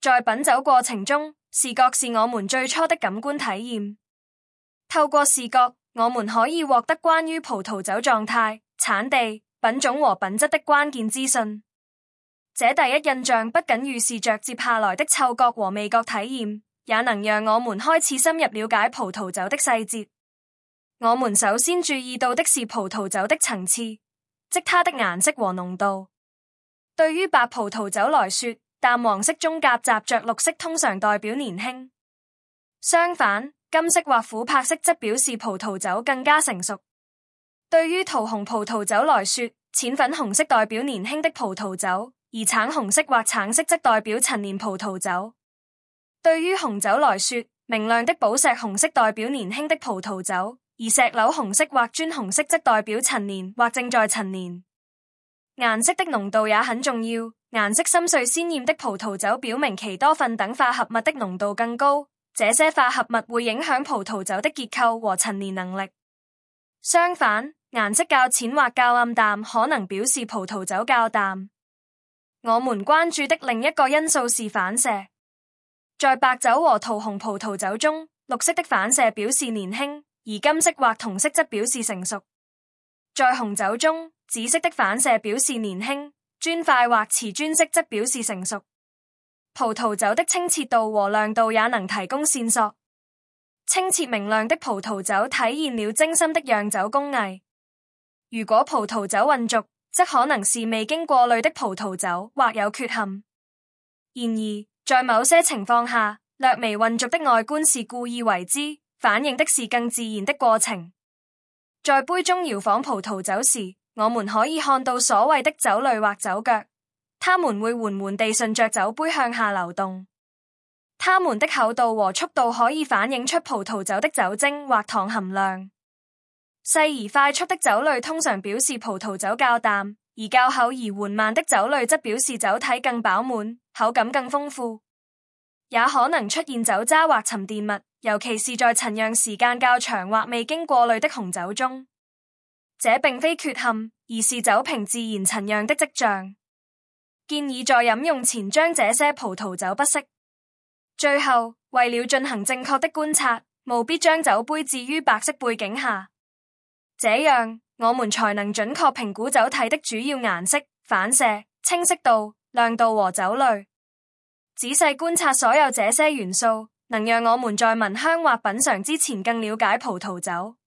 在品酒過程中，視覺是我們最初的感官體驗。透過視覺，我們可以獲得關於葡萄酒狀態、產地、品種和品質的關鍵資訊。這第一印象不僅預示着接下來的嗅覺和味覺體驗，也能讓我們開始深入了解葡萄酒的細節。我們首先注意到的是葡萄酒的層次，即它的顏色和濃度。對於白葡萄酒來說，淡黃色中夾雜着綠色通常代表年輕，相反，金色或琥珀色則表示葡萄酒更加成熟。對於桃紅葡萄酒來說，淺粉紅色代表年輕的葡萄酒，而橙紅色或橙色則代表陳年葡萄酒。對於紅酒來說，明亮的寶石紅色代表年輕的葡萄酒，而石榴紅色或磚紅色則代表陳年或正在陳年。顏色的濃度也很重要，顏色深邃鮮豔的葡萄酒表明其多酚等化合物的濃度更高，這些化合物會影響葡萄酒的結構和陳年能力。相反，顏色較淺或較暗淡可能表示葡萄酒較淡。我們關注的另一個因素是反射。在白酒和桃紅葡萄酒中，綠色的反射表示年輕，而金色或銅色則表示成熟。在紅酒中，紫色的反射表示年輕，磚塊或瓷磚色則表示成熟。葡萄酒的清澈度和亮度也能提供線索。清澈明亮的葡萄酒體現了精心的釀酒工藝。如果葡萄酒混濁，則可能是未經過濾的葡萄酒或有缺陷。然而，在某些情況下，略微混濁的外觀是故意為之，反映的是更自然的過程。在杯中搖晃葡萄酒時，我們可以看到所謂的酒淚或酒腳，它們會緩緩地順着酒杯向下流動。它們的厚度和速度可以反映出葡萄酒的酒精或糖含量。細而快速的酒淚通常表示葡萄酒較淡，而較厚而緩慢的酒淚則表示酒體更飽滿，口感更豐富。也可能出現酒渣或沉澱物，尤其是在陳釀時間較長或未經過濾的紅酒中。這並非缺陷，而是酒瓶自然陳釀的跡象。建議在飲用前將這些葡萄酒不熄。最後，為了進行正確的觀察，務必將酒杯置於白色背景下，這樣我們才能準確評估酒體的主要顏色、反射、清晰度、亮度和酒類。仔細觀察所有這些元素，能讓我們在聞香或品嘗之前更了解葡萄酒。